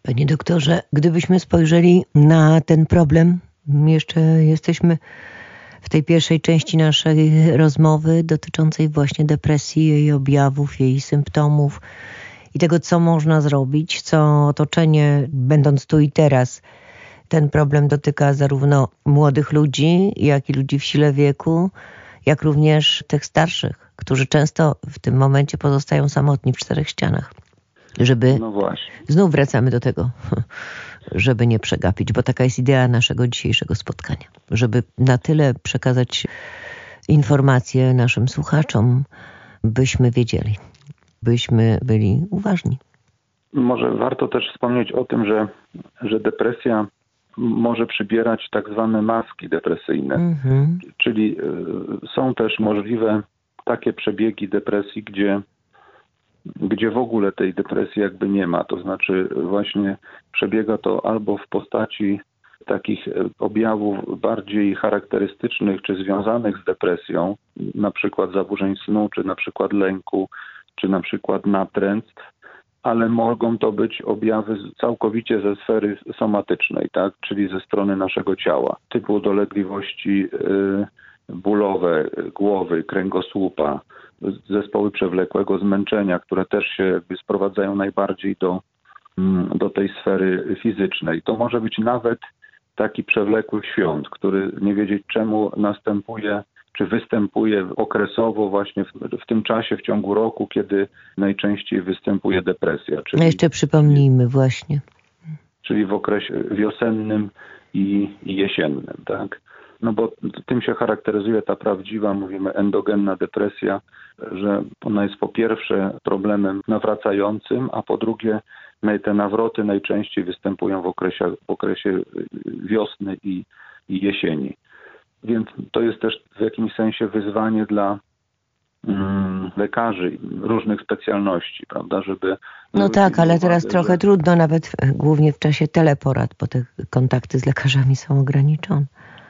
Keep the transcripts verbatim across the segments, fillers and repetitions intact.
Panie doktorze, gdybyśmy spojrzeli na ten problem, jeszcze jesteśmy w tej pierwszej części naszej rozmowy dotyczącej właśnie depresji, jej objawów, jej symptomów i tego, co można zrobić, co otoczenie, będąc tu i teraz, ten problem dotyka zarówno młodych ludzi, jak i ludzi w sile wieku, jak również tych starszych, którzy często w tym momencie pozostają samotni w czterech ścianach. Żeby... No właśnie. Znów wracamy do tego, żeby nie przegapić, bo taka jest idea naszego dzisiejszego spotkania. Żeby na tyle przekazać informacje naszym słuchaczom, byśmy wiedzieli, byśmy byli uważni. Może warto też wspomnieć o tym, że, że depresja może przybierać tak zwane maski depresyjne. Mhm. Czyli y, są też możliwe takie przebiegi depresji, gdzie gdzie w ogóle tej depresji jakby nie ma. To znaczy właśnie przebiega to albo w postaci takich objawów bardziej charakterystycznych czy związanych z depresją, na przykład zaburzeń snu, czy na przykład lęku, czy na przykład natręctw, ale mogą to być objawy całkowicie ze sfery somatycznej, tak, czyli ze strony naszego ciała, typu dolegliwości yy, bólowe głowy, kręgosłupa, zespoły przewlekłego zmęczenia, które też się jakby sprowadzają najbardziej do, do tej sfery fizycznej. To może być nawet taki przewlekły świąt, który nie wiedzieć czemu następuje, czy występuje okresowo właśnie w, w tym czasie, w ciągu roku, kiedy najczęściej występuje depresja. Czyli, no jeszcze przypomnijmy właśnie. Czyli w okresie wiosennym i, i jesiennym, tak? No bo tym się charakteryzuje ta prawdziwa, mówimy, endogenna depresja, że ona jest po pierwsze problemem nawracającym, a po drugie te nawroty najczęściej występują w okresie, w okresie wiosny i, i jesieni. Więc to jest też w jakimś sensie wyzwanie dla mm, lekarzy różnych specjalności, prawda, żeby... No tak, ale teraz uwagę, trochę że... trudno, nawet w, głównie w czasie teleporad, bo te kontakty z lekarzami są ograniczone.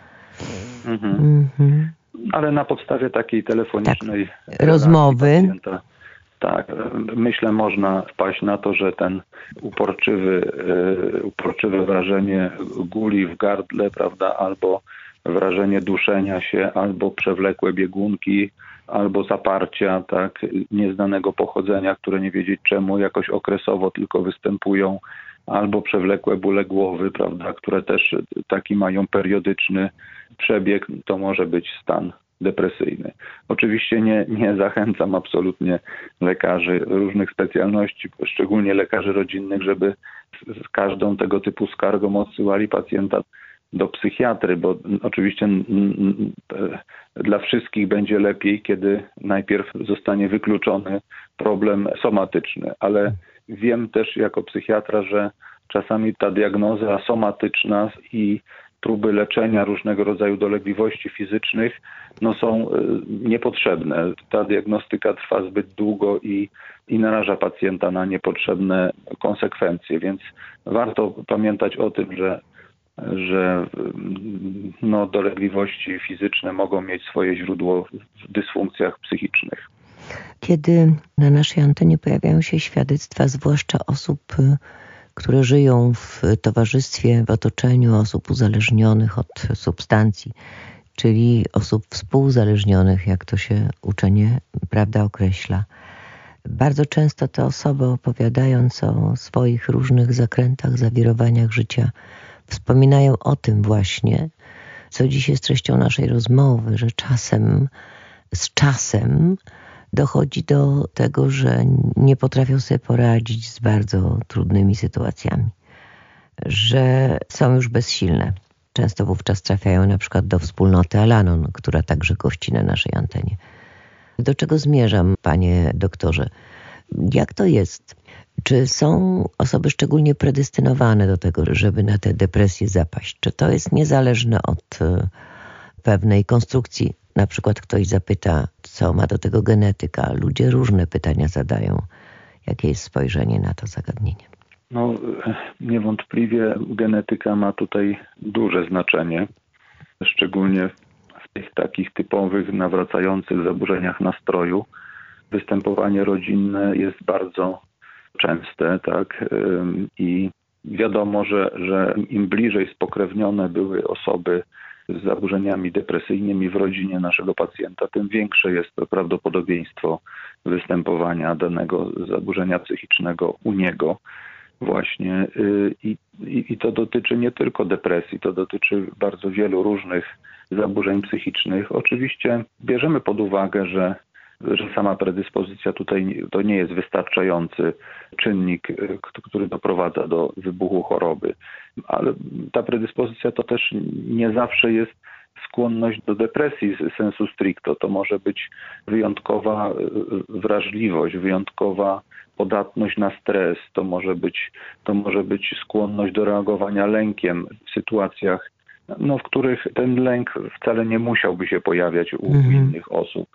Mhm. Mhm. Ale na podstawie takiej telefonicznej tak. rozmowy pacjenta, tak, myślę, można wpaść na to, że ten uporczywy, uporczywe wrażenie guli w gardle, prawda, albo wrażenie duszenia się, albo przewlekłe biegunki, albo zaparcia, tak, nieznanego pochodzenia, które nie wiedzieć czemu jakoś okresowo tylko występują, albo przewlekłe bóle głowy, prawda, które też taki mają periodyczny przebieg, to może być stan depresyjny. Oczywiście nie, nie zachęcam absolutnie lekarzy różnych specjalności, szczególnie lekarzy rodzinnych, żeby z, z każdą tego typu skargą odsyłali pacjenta do psychiatry, bo oczywiście n, n, dla wszystkich będzie lepiej, kiedy najpierw zostanie wykluczony problem somatyczny, ale wiem też jako psychiatra, że czasami ta diagnoza somatyczna i próby leczenia różnego rodzaju dolegliwości fizycznych no są niepotrzebne. Ta diagnostyka trwa zbyt długo i, i naraża pacjenta na niepotrzebne konsekwencje, więc warto pamiętać o tym, że, że no, dolegliwości fizyczne mogą mieć swoje źródło w dysfunkcjach psychicznych. Kiedy na naszej antenie pojawiają się świadectwa, zwłaszcza osób, które żyją w towarzystwie, w otoczeniu osób uzależnionych od substancji, czyli osób współzależnionych, jak to się uczenie, prawda, określa. Bardzo często te osoby, opowiadając o swoich różnych zakrętach, zawirowaniach życia, wspominają o tym właśnie, co dziś jest treścią naszej rozmowy, że czasem, z czasem dochodzi do tego, że nie potrafią sobie poradzić z bardzo trudnymi sytuacjami, że są już bezsilne. Często wówczas trafiają na przykład do wspólnoty Al-Anon, która także gości na naszej antenie. Do czego zmierzam, panie doktorze? Jak to jest? Czy są osoby szczególnie predestynowane do tego, żeby na tę depresję zapaść? Czy to jest niezależne od pewnej konstrukcji? Na przykład ktoś zapyta, co ma do tego genetyka. Ludzie różne pytania zadają. Jakie jest spojrzenie na to zagadnienie? No, niewątpliwie genetyka ma tutaj duże znaczenie, szczególnie w tych takich typowych, nawracających zaburzeniach nastroju. Występowanie rodzinne jest bardzo częste, tak, i wiadomo, że, że im bliżej spokrewnione były osoby z zaburzeniami depresyjnymi w rodzinie naszego pacjenta, tym większe jest to prawdopodobieństwo występowania danego zaburzenia psychicznego u niego właśnie. I, i, i to dotyczy nie tylko depresji, to dotyczy bardzo wielu różnych zaburzeń psychicznych. Oczywiście bierzemy pod uwagę, że że sama predyspozycja tutaj to nie jest wystarczający czynnik, który doprowadza do wybuchu choroby. Ale ta predyspozycja to też nie zawsze jest skłonność do depresji z sensu stricto. To może być wyjątkowa wrażliwość, wyjątkowa podatność na stres. To może być, to może być skłonność do reagowania lękiem w sytuacjach, no, w których ten lęk wcale nie musiałby się pojawiać u mhm. innych osób.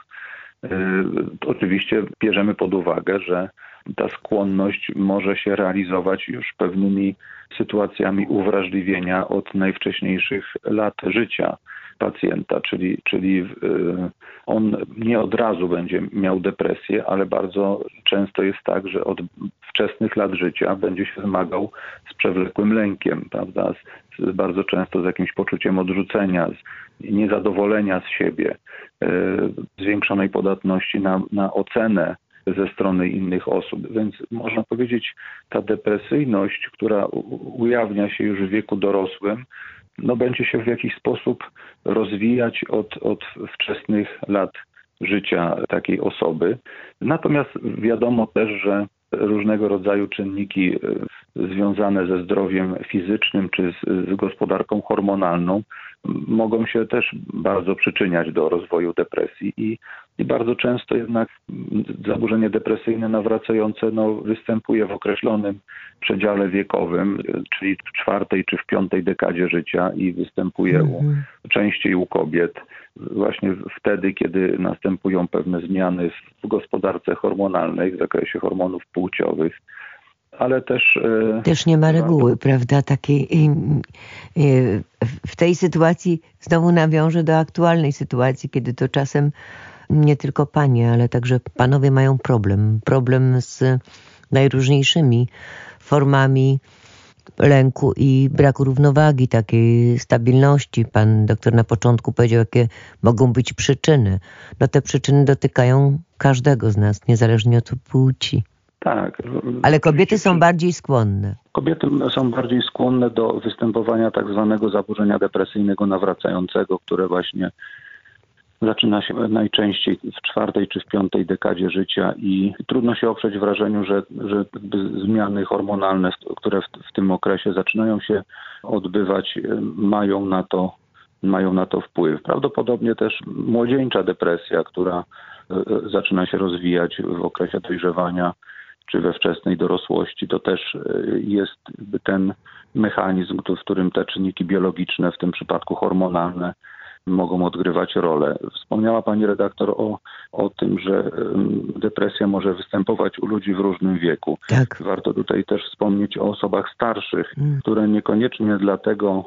Oczywiście bierzemy pod uwagę, że ta skłonność może się realizować już pewnymi sytuacjami uwrażliwienia od najwcześniejszych lat życia pacjenta, czyli, czyli on nie od razu będzie miał depresję, ale bardzo często jest tak, że od wczesnych lat życia będzie się zmagał z przewlekłym lękiem, prawda? Z, z bardzo często z jakimś poczuciem odrzucenia, z niezadowolenia z siebie, zwiększonej podatności na, na ocenę ze strony innych osób. Więc można powiedzieć, ta depresyjność, która ujawnia się już w wieku dorosłym, no będzie się w jakiś sposób rozwijać od, od wczesnych lat życia takiej osoby. Natomiast wiadomo też, że różnego rodzaju czynniki związane ze zdrowiem fizycznym czy z, z gospodarką hormonalną mogą się też bardzo przyczyniać do rozwoju depresji i, i bardzo często jednak zaburzenie depresyjne nawracające no, występuje w określonym przedziale wiekowym, czyli w czwartej czy w piątej dekadzie życia i występuje mm-hmm. u, częściej u kobiet. Właśnie wtedy, kiedy następują pewne zmiany w gospodarce hormonalnej w zakresie hormonów płciowych, ale też... Też nie ma reguły, warto... prawda, takiej... W tej sytuacji znowu nawiążę do aktualnej sytuacji, kiedy to czasem nie tylko panie, ale także panowie mają problem. Problem z najróżniejszymi formami lęku i braku równowagi, takiej stabilności. Pan doktor na początku powiedział, jakie mogą być przyczyny. No te przyczyny dotykają każdego z nas, niezależnie od płci. Tak. Ale kobiety są bardziej skłonne. Kobiety są bardziej skłonne do występowania tak zwanego zaburzenia depresyjnego nawracającego, które właśnie zaczyna się najczęściej w czwartej czy w piątej dekadzie życia i trudno się oprzeć wrażeniu, że, że zmiany hormonalne, które w, w tym okresie zaczynają się odbywać, mają na to, mają na to wpływ. Prawdopodobnie też młodzieńcza depresja, która zaczyna się rozwijać w okresie dojrzewania czy we wczesnej dorosłości, to też jest ten mechanizm, w którym te czynniki biologiczne, w tym przypadku hormonalne, mogą odgrywać rolę. Wspomniała pani redaktor o, o tym, że depresja może występować u ludzi w różnym wieku. Tak. Warto tutaj też wspomnieć o osobach starszych, mm. które niekoniecznie dlatego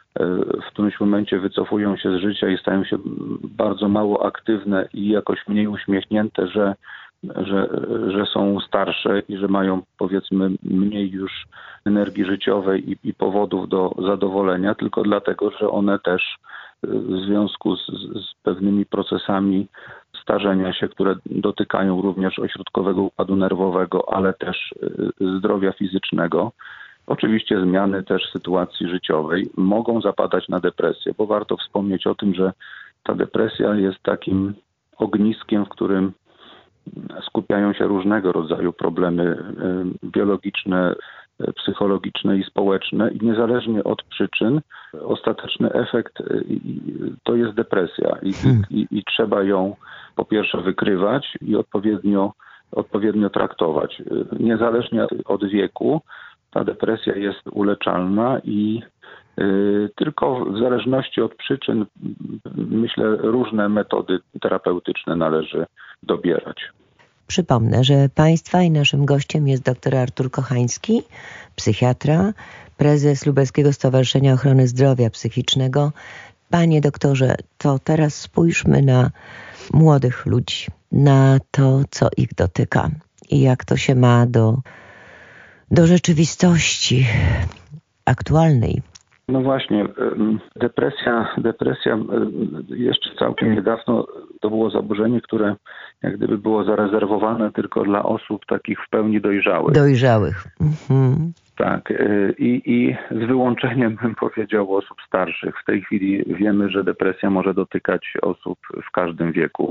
w którymś momencie wycofują się z życia i stają się bardzo mało aktywne i jakoś mniej uśmiechnięte, że, że, że są starsze i że mają, powiedzmy, mniej już energii życiowej i, i powodów do zadowolenia, tylko dlatego, że one też w związku z, z pewnymi procesami starzenia się, które dotykają również ośrodkowego układu nerwowego, ale też zdrowia fizycznego, oczywiście zmiany też sytuacji życiowej, mogą zapadać na depresję, bo warto wspomnieć o tym, że ta depresja jest takim ogniskiem, w którym skupiają się różnego rodzaju problemy biologiczne, psychologiczne i społeczne i niezależnie od przyczyn ostateczny efekt to jest depresja i, hmm. i, i trzeba ją po pierwsze wykrywać i odpowiednio, odpowiednio traktować. Niezależnie od wieku ta depresja jest uleczalna i y, tylko w zależności od przyczyn, myślę, różne metody terapeutyczne należy dobierać. Przypomnę, że Państwa i naszym gościem jest dr Artur Kochański, psychiatra, prezes Lubelskiego Stowarzyszenia Ochrony Zdrowia Psychicznego. Panie doktorze, to teraz spójrzmy na młodych ludzi, na to, co ich dotyka i jak to się ma do do rzeczywistości aktualnej. No właśnie, depresja, depresja jeszcze całkiem niedawno to było zaburzenie, które jak gdyby było zarezerwowane tylko dla osób takich w pełni dojrzałych. Dojrzałych. Mhm. Tak, i, i z wyłączeniem, bym powiedział, osób starszych. W tej chwili wiemy, że depresja może dotykać osób w każdym wieku.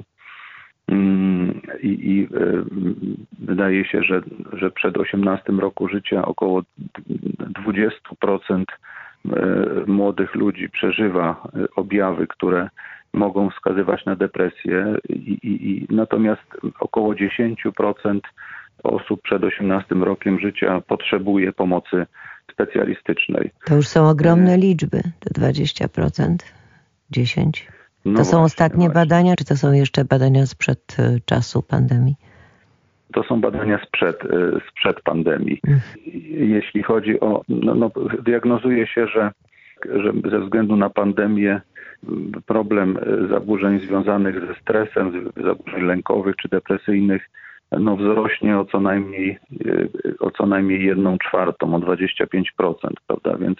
I, i wydaje się, że, że przed osiemnastym roku życia około dwadzieścia procent młodych ludzi przeżywa objawy, które mogą wskazywać na depresję, i, i, i natomiast około dziesięć procent osób przed osiemnastym rokiem życia potrzebuje pomocy specjalistycznej. To już są ogromne liczby, to dwadzieścia procent, dziesięć procent. To no są właśnie, ostatnie właśnie. badania, czy to są jeszcze badania sprzed czasu pandemii? To są badania sprzed, sprzed pandemii. Mm. Jeśli chodzi o... No, no, diagnozuje się, że, że ze względu na pandemię problem zaburzeń związanych ze stresem, zaburzeń lękowych czy depresyjnych no wzrośnie o co najmniej o co najmniej jedną czwartą, o dwadzieścia pięć procent, prawda? Więc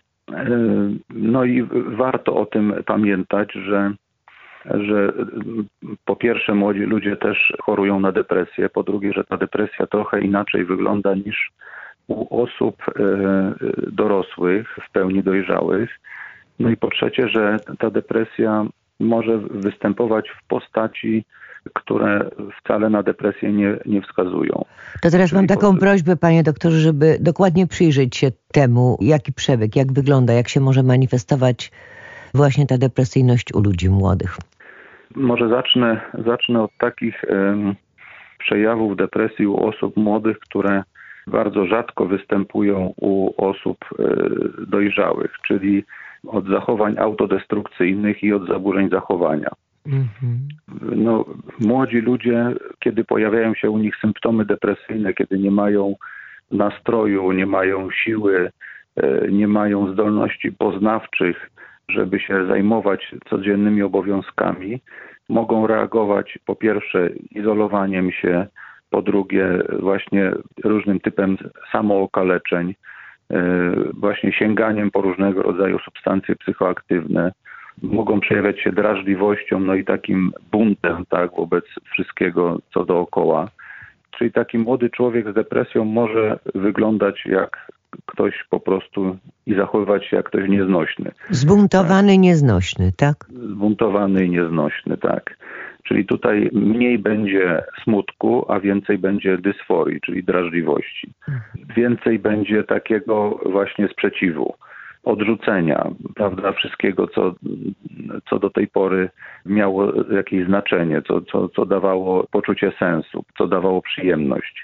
no i warto o tym pamiętać, że że po pierwsze młodzi ludzie też chorują na depresję, po drugie, że ta depresja trochę inaczej wygląda niż u osób dorosłych, w pełni dojrzałych. No i po trzecie, że ta depresja może występować w postaci, które wcale na depresję nie, nie wskazują. To teraz Czyli mam taką po... prośbę, panie doktorze, żeby dokładnie przyjrzeć się temu, jaki przebieg, jak wygląda, jak się może manifestować właśnie ta depresyjność u ludzi młodych. Może zacznę, zacznę od takich um, przejawów depresji u osób młodych, które bardzo rzadko występują u osób y, dojrzałych, czyli od zachowań autodestrukcyjnych i od zaburzeń zachowania. Mm-hmm. No, młodzi ludzie, kiedy pojawiają się u nich symptomy depresyjne, kiedy nie mają nastroju, nie mają siły, y, nie mają zdolności poznawczych, żeby się zajmować codziennymi obowiązkami, mogą reagować po pierwsze izolowaniem się, po drugie właśnie różnym typem samookaleczeń, właśnie sięganiem po różnego rodzaju substancje psychoaktywne, mogą przejawiać się drażliwością, no i takim buntem, tak, wobec wszystkiego, co dookoła. Czyli taki młody człowiek z depresją może wyglądać jak ktoś po prostu i zachowywać się jak ktoś nieznośny. Zbuntowany, tak. Nieznośny, tak? Zbuntowany i nieznośny, tak. Czyli tutaj mniej będzie smutku, a więcej będzie dysforii, czyli drażliwości. Więcej będzie takiego właśnie sprzeciwu, odrzucenia, prawda, wszystkiego, co, co do tej pory miało jakieś znaczenie, co, co, co dawało poczucie sensu, co dawało przyjemność.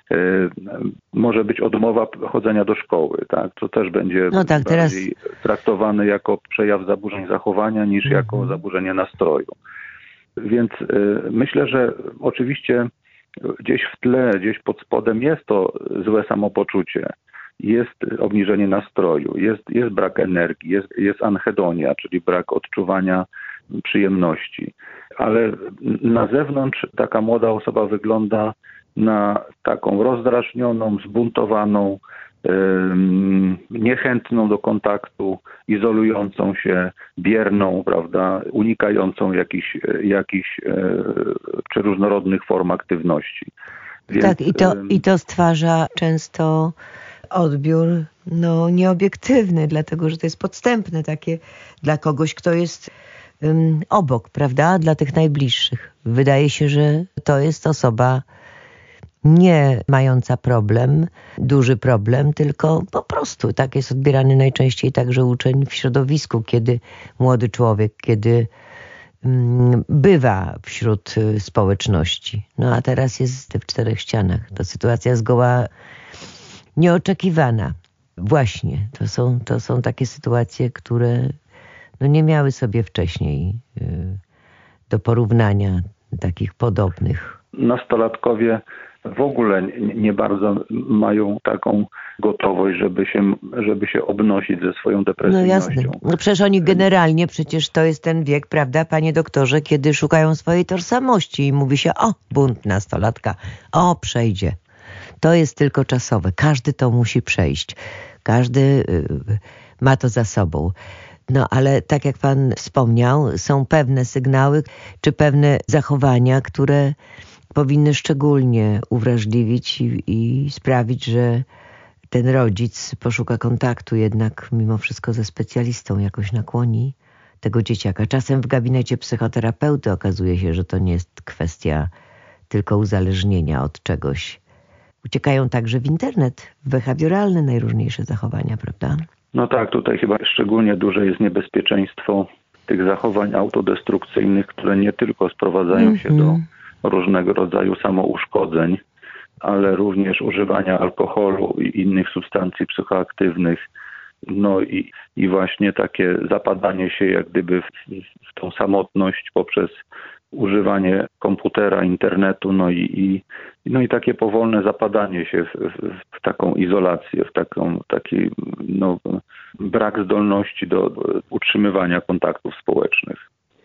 Może być odmowa chodzenia do szkoły, tak? To też będzie no tak, bardziej teraz... traktowane jako przejaw zaburzeń zachowania niż mhm. jako zaburzenie nastroju. Więc y, myślę, że oczywiście gdzieś w tle, gdzieś pod spodem jest to złe samopoczucie, jest obniżenie nastroju, jest, jest brak energii, jest, jest anhedonia, czyli brak odczuwania przyjemności. Ale na zewnątrz taka młoda osoba wygląda na taką rozdrażnioną, zbuntowaną, niechętną do kontaktu, izolującą się, bierną, prawda, unikającą jakichś, jakichś czy różnorodnych form aktywności. Więc, tak, i to, i to stwarza często odbiór no, nieobiektywny, dlatego że to jest podstępne takie dla kogoś, kto jest um, obok, prawda, dla tych najbliższych. Wydaje się, że to jest osoba nie mająca problem, duży problem, tylko po prostu tak jest odbierany najczęściej także uczeń w środowisku, kiedy młody człowiek, kiedy mm, bywa wśród społeczności. No a teraz jest w czterech ścianach. To sytuacja zgoła nieoczekiwana. Właśnie, to są, to są takie sytuacje, które no, nie miały sobie wcześniej y, do porównania takich podobnych. Nastolatkowie w ogóle nie bardzo mają taką gotowość, żeby się, żeby się obnosić ze swoją depresyjnością. No jasne. No przecież oni generalnie, przecież to jest ten wiek, prawda, panie doktorze, kiedy szukają swojej tożsamości i mówi się, o, bunt nastolatka, o, przejdzie. to jest tylko czasowe. Każdy to musi przejść. Każdy ma to za sobą. No ale tak jak pan wspomniał, są pewne sygnały czy pewne zachowania, które powinny szczególnie uwrażliwić i, i sprawić, że ten rodzic poszuka kontaktu jednak mimo wszystko ze specjalistą, jakoś nakłoni tego dzieciaka. Czasem w gabinecie psychoterapeuty okazuje się, że to nie jest kwestia tylko uzależnienia od czegoś. Uciekają także w internet, w behawioralne najróżniejsze zachowania, prawda? No tak, tutaj chyba szczególnie duże jest niebezpieczeństwo tych zachowań autodestrukcyjnych, które nie tylko sprowadzają mm-hmm. się do różnego rodzaju samouszkodzeń, ale również używania alkoholu i innych substancji psychoaktywnych. No i, i właśnie takie zapadanie się jak gdyby w, w tą samotność poprzez używanie komputera, internetu, no i, i, no i takie powolne zapadanie się w, w, w taką izolację, w taką, taki no, brak zdolności do, do utrzymywania kontaktów społecznych.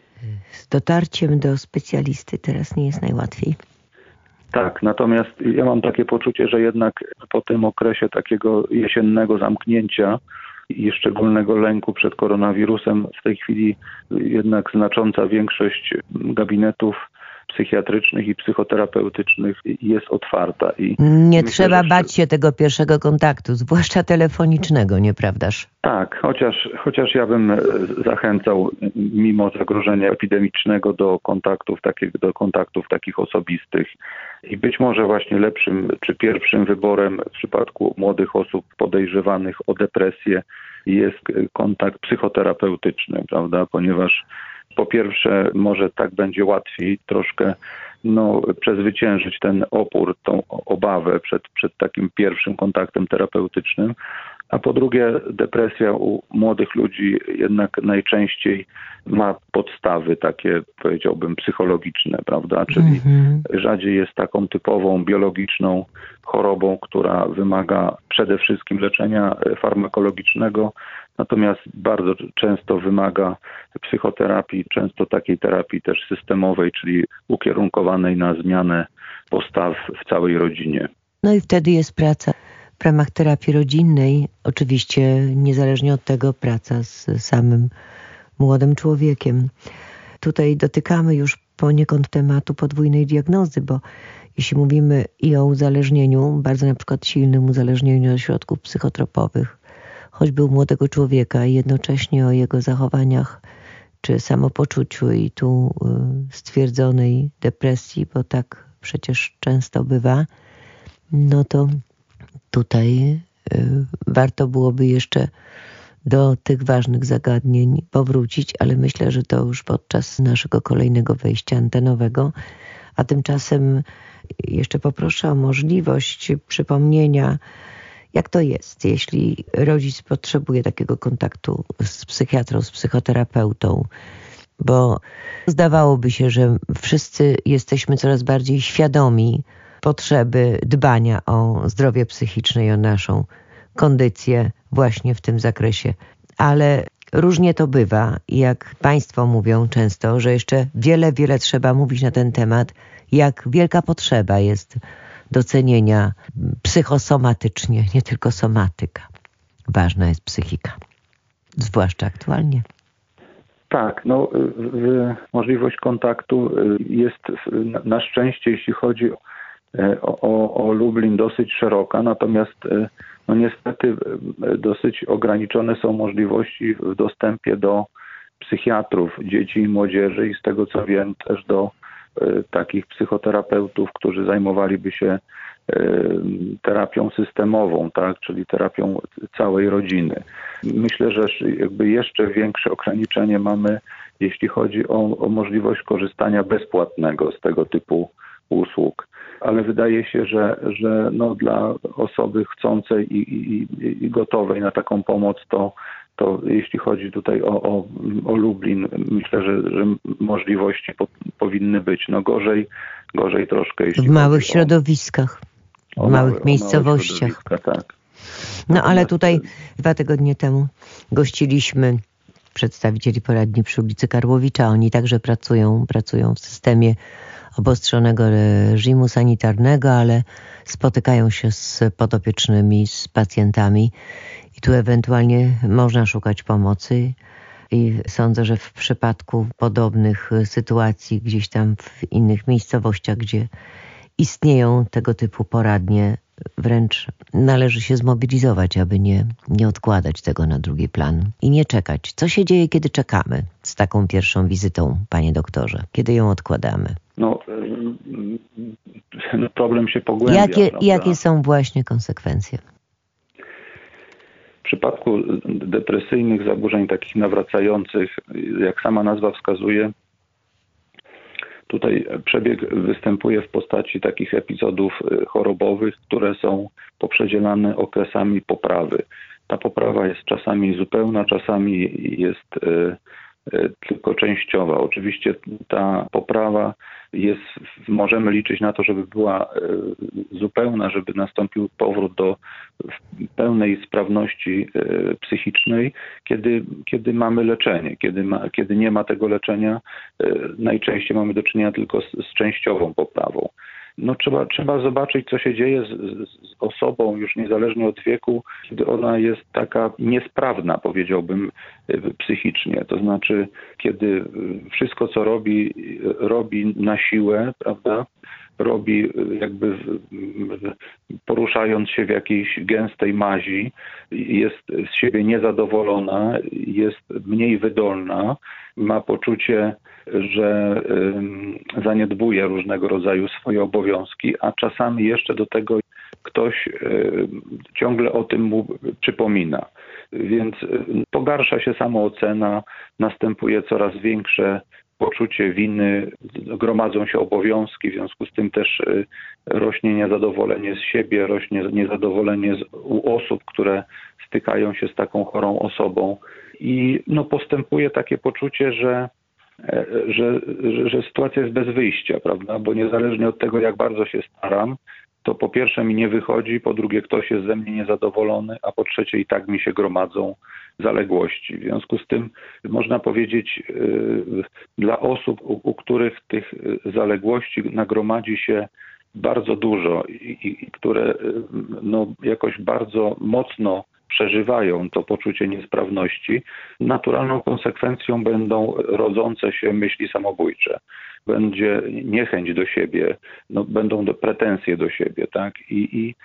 Z dotarciem do specjalisty teraz nie jest najłatwiej. Tak, natomiast ja mam takie poczucie, że jednak po tym okresie takiego jesiennego zamknięcia i szczególnego lęku przed koronawirusem w tej chwili jednak znacząca większość gabinetów psychiatrycznych i psychoterapeutycznych jest otwarta. I nie myślę, trzeba że... bać się tego pierwszego kontaktu, zwłaszcza telefonicznego, nieprawdaż? Tak, chociaż, chociaż ja bym zachęcał mimo zagrożenia epidemicznego do kontaktów, takich, do kontaktów takich osobistych. I być może właśnie lepszym czy pierwszym wyborem w przypadku młodych osób podejrzewanych o depresję jest kontakt psychoterapeutyczny, prawda? Ponieważ po pierwsze może tak będzie łatwiej troszkę no, przezwyciężyć ten opór, tą obawę przed, przed takim pierwszym kontaktem terapeutycznym, a po drugie depresja u młodych ludzi jednak najczęściej ma podstawy takie, powiedziałbym, psychologiczne, prawda? Czyli mm-hmm. rzadziej jest taką typową biologiczną chorobą, która wymaga przede wszystkim leczenia farmakologicznego, natomiast bardzo często wymaga psychoterapii, często takiej terapii też systemowej, czyli ukierunkowanej na zmianę postaw w całej rodzinie. No i wtedy jest praca w ramach terapii rodzinnej, oczywiście niezależnie od tego praca z samym młodym człowiekiem. Tutaj dotykamy już poniekąd tematu podwójnej diagnozy, bo jeśli mówimy i o uzależnieniu, bardzo na przykład silnym uzależnieniu od środków psychotropowych, choćby u młodego człowieka i jednocześnie o jego zachowaniach czy samopoczuciu i tu stwierdzonej depresji, bo tak przecież często bywa, no to tutaj warto byłoby jeszcze do tych ważnych zagadnień powrócić, ale myślę, że to już podczas naszego kolejnego wejścia antenowego. A tymczasem jeszcze poproszę o możliwość przypomnienia, jak to jest, jeśli rodzic potrzebuje takiego kontaktu z psychiatrą, z psychoterapeutą, bo zdawałoby się, że wszyscy jesteśmy coraz bardziej świadomi potrzeby dbania o zdrowie psychiczne i o naszą kondycję właśnie w tym zakresie. Ale różnie to bywa i jak państwo mówią często, że jeszcze wiele, wiele trzeba mówić na ten temat, jak wielka potrzeba jest docenienia psychosomatycznie, nie tylko somatyka. Ważna jest psychika, zwłaszcza aktualnie. Tak, no możliwość kontaktu jest na szczęście, jeśli chodzi o, o, o Lublin, dosyć szeroka, natomiast no niestety dosyć ograniczone są możliwości w dostępie do psychiatrów dzieci i młodzieży i z tego co wiem też do takich psychoterapeutów, którzy zajmowaliby się terapią systemową, tak, czyli terapią całej rodziny. Myślę, że jakby jeszcze większe ograniczenie mamy, jeśli chodzi o, o możliwość korzystania bezpłatnego z tego typu usług. Ale wydaje się, że, że no dla osoby chcącej i, i, i gotowej na taką pomoc, to, to jeśli chodzi tutaj o, o, o Lublin, myślę, że, że możliwości po, powinny być. No gorzej, gorzej troszkę. Jeśli w małych chodzi środowiskach, o, w małych małe, miejscowościach. Małe tak. No ale tutaj dwa tygodnie temu gościliśmy przedstawicieli poradni przy ulicy Karłowicza. Oni także pracują, pracują w systemie obostrzonego reżimu sanitarnego, ale spotykają się z podopiecznymi, z pacjentami i tu ewentualnie można szukać pomocy. I sądzę, że w przypadku podobnych sytuacji gdzieś tam w innych miejscowościach, gdzie istnieją tego typu poradnie, wręcz należy się zmobilizować, aby nie, nie odkładać tego na drugi plan i nie czekać. Co się dzieje, kiedy czekamy z taką pierwszą wizytą, panie doktorze? Kiedy ją odkładamy? No, problem się pogłębia. Jakie, jakie są właśnie konsekwencje? W przypadku depresyjnych zaburzeń, takich nawracających, jak sama nazwa wskazuje, tutaj przebieg występuje w postaci takich epizodów chorobowych, które są poprzedzielane okresami poprawy. Ta poprawa jest czasami zupełna, czasami jest tylko częściowa. Oczywiście ta poprawa jest, możemy liczyć na to, żeby była zupełna, żeby nastąpił powrót do pełnej sprawności psychicznej, kiedy, kiedy mamy leczenie. Kiedy, ma, kiedy nie ma tego leczenia, najczęściej mamy do czynienia tylko z, z częściową poprawą. No trzeba, trzeba zobaczyć, co się dzieje z, z osobą już niezależnie od wieku, kiedy ona jest taka niesprawna, powiedziałbym, psychicznie. To znaczy, kiedy wszystko, co robi, robi na siłę, prawda? Robi jakby poruszając się w jakiejś gęstej mazi, jest z siebie niezadowolona, jest mniej wydolna, ma poczucie, że zaniedbuje różnego rodzaju swoje obowiązki, a czasami jeszcze do tego ktoś ciągle o tym mu przypomina. Więc pogarsza się samoocena, następuje coraz większe poczucie winy, gromadzą się obowiązki, w związku z tym też rośnie niezadowolenie z siebie, rośnie niezadowolenie z, u osób, które stykają się z taką chorą osobą i no, postępuje takie poczucie, że Że, że, że sytuacja jest bez wyjścia, prawda? Bo niezależnie od tego, jak bardzo się staram, to po pierwsze mi nie wychodzi, po drugie ktoś jest ze mnie niezadowolony, a po trzecie i tak mi się gromadzą zaległości. W związku z tym można powiedzieć, yy, dla osób, u, u których tych zaległości nagromadzi się bardzo dużo i, i które yy, no, jakoś bardzo mocno przeżywają to poczucie niesprawności, naturalną konsekwencją będą rodzące się myśli samobójcze. Będzie niechęć do siebie, no, będą do pretensje do siebie, tak? I, i,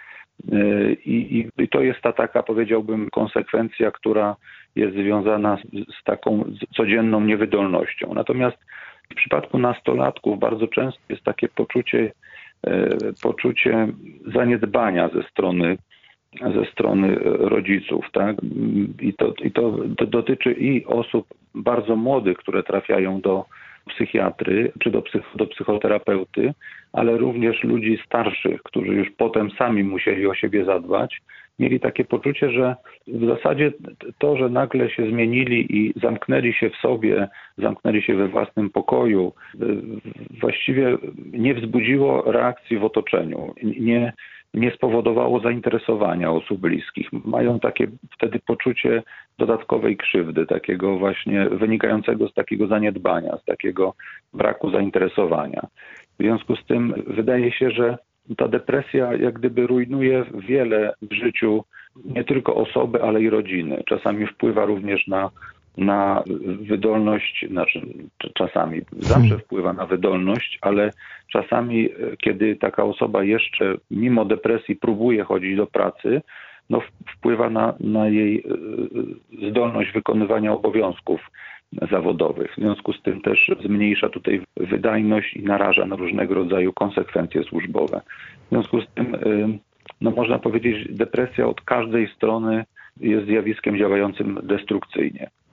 i, i to jest ta taka, powiedziałbym, konsekwencja, która jest związana z, z taką codzienną niewydolnością. Natomiast w przypadku nastolatków bardzo często jest takie poczucie, poczucie zaniedbania ze strony ze strony rodziców, tak? I to, i to, to dotyczy i osób bardzo młodych, które trafiają do psychiatry czy do, psych, do psychoterapeuty, ale również ludzi starszych, którzy już potem sami musieli o siebie zadbać, mieli takie poczucie, że w zasadzie to, że nagle się zmienili i zamknęli się w sobie, zamknęli się we własnym pokoju, właściwie nie wzbudziło reakcji w otoczeniu, nie nie spowodowało zainteresowania osób bliskich. Mają takie wtedy poczucie dodatkowej krzywdy, takiego właśnie wynikającego z takiego zaniedbania, z takiego braku zainteresowania. W związku z tym wydaje się, że ta depresja jak gdyby rujnuje wiele w życiu nie tylko osoby, ale i rodziny. Czasami wpływa również na na wydolność, znaczy czasami zawsze wpływa na wydolność, ale czasami, kiedy taka osoba jeszcze mimo depresji próbuje chodzić do pracy, no wpływa na, na jej zdolność wykonywania obowiązków zawodowych. W związku z tym też zmniejsza tutaj wydajność i naraża na różnego rodzaju konsekwencje służbowe. W związku z tym, no można powiedzieć, depresja od każdej strony jest zjawiskiem działającym destrukcyjnie.